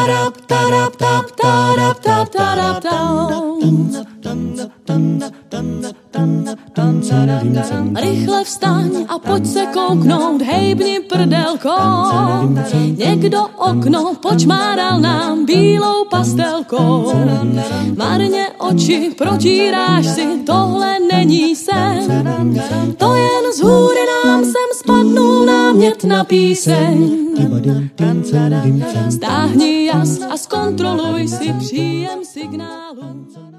Rychle vstaň a pojď se kouknout, hejbni prdelkou. Někdo okno počmáral nám bílou pastelkou. Marně oči protíráš si, tohle není sen. To jen z hůry nám sem spadnul námět na píseň. Stáhni jas a zkontroluj si příjem signálu.